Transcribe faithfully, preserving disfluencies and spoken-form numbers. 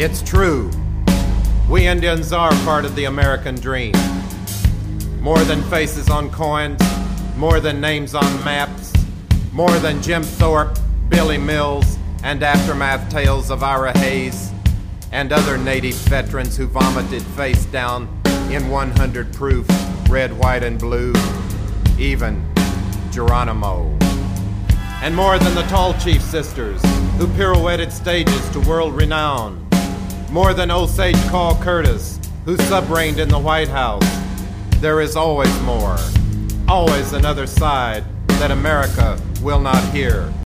It's true. We Indians are part of the American dream. More than faces on coins, more than names on maps, more than Jim Thorpe, Billy Mills, and aftermath tales of Ira Hayes and other native veterans who vomited face down in one hundred proof red, white, and blue, even Geronimo. And more than the Tall Chief sisters who pirouetted stages to world renown, more than Osage Carl Curtis who sub-reigned in the White House. There is always more, always another side that America will not hear.